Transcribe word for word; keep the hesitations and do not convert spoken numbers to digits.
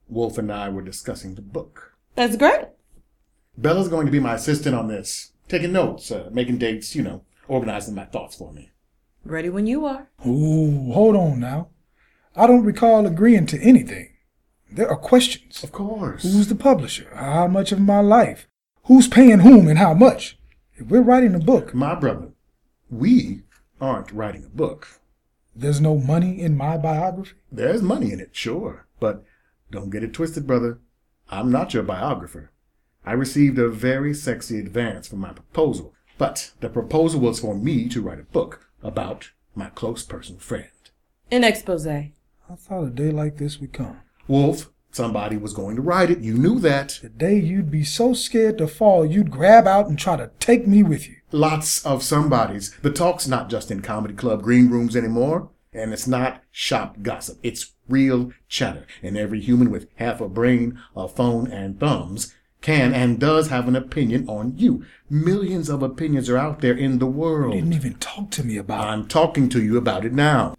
Wolf and I were discussing the book. That's great. Bella's going to be my assistant on this. Taking notes, uh, making dates, you know, organizing my thoughts for me. Ready when you are. Ooh, hold on now. I don't recall agreeing to anything. There are questions. Of course. Who's the publisher? How much of my life? Who's paying whom and how much? If we're writing a book... My brother, we aren't writing a book. There's no money in my biography? There's money in it, sure. But don't get it twisted, brother. I'm not your biographer. I received a very sexy advance for my proposal. But the proposal was for me to write a book about my close personal friend. An expose. I thought a day like this would come. Wolf, somebody was going to write it. You knew that. The day you'd be so scared to fall, you'd grab out and try to take me with you. Lots of somebodies. The talk's not just in comedy club green rooms anymore. And it's not shop gossip. It's real chatter. And every human with half a brain, a phone, and thumbs can and does have an opinion on you. Millions of opinions are out there in the world. You didn't even talk to me about it. I'm talking to you about it now.